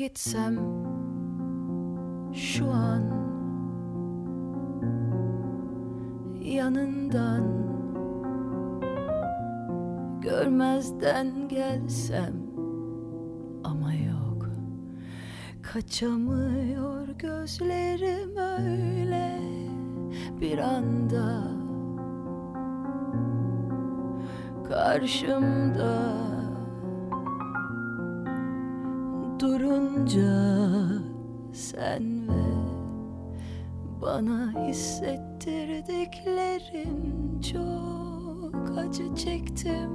gitsem şu an yanından, görmezden gelsem ama yok, kaçamıyor gözlerim öyle bir anda karşımda durunca sen ve bana hissettirdiklerin çok acı çektim.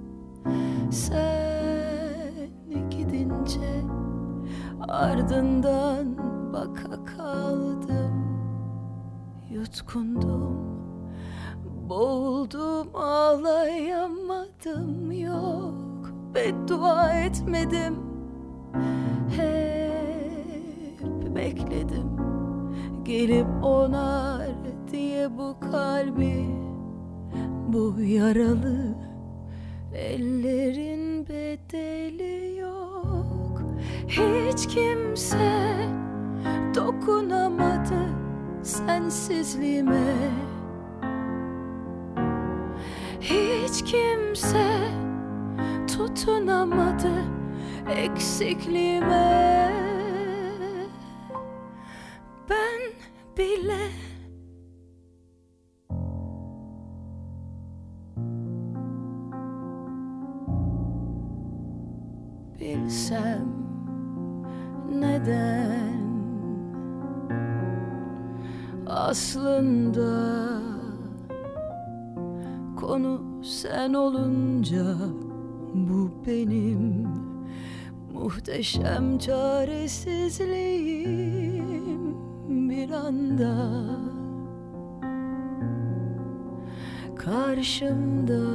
Sen gidince ardından baka kaldım, yutkundum, boğuldum, ağlayamadım, yok beddua etmedim, hep bekledim gelip onar diye bu kalbi, bu yaralı ellerin bedeli yok. Hiç kimse dokunamadı sensizliğime, hiç kimse tutunamadı eksikliğime. Ben bile bilsem neden aslında konu sen olunca bu benim muhteşem çaresizliğim bir anda karşımda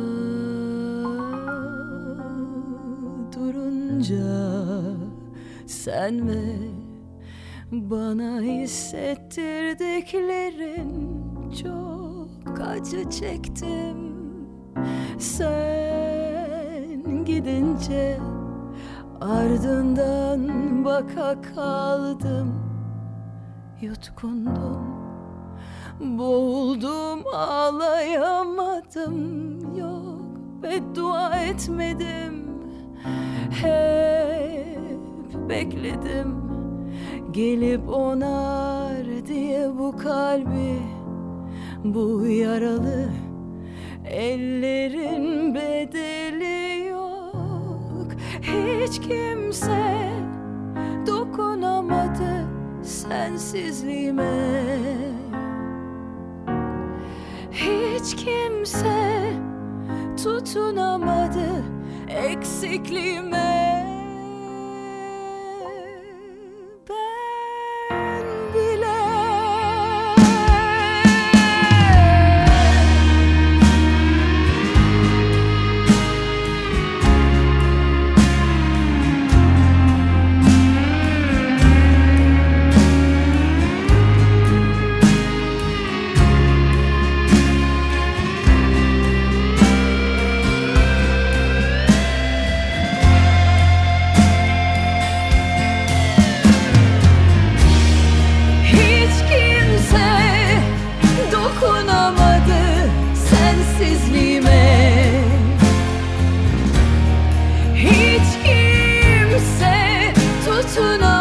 durunca sen ve bana hissettirdiklerin çok acı çektim. Sen gidince ardından baka kaldım, yutkundum, boğuldum, ağlayamadım, yok beddua etmedim, hep bekledim gelip onar diye bu kalbi, bu yaralı ellerin bedeli yok. Hiç kimse dokunamadı sensizliğime, hiç kimse tutunamadı eksikliğime. Ben bile dokunamadı sensizliğime, hiç kimse tutunamadı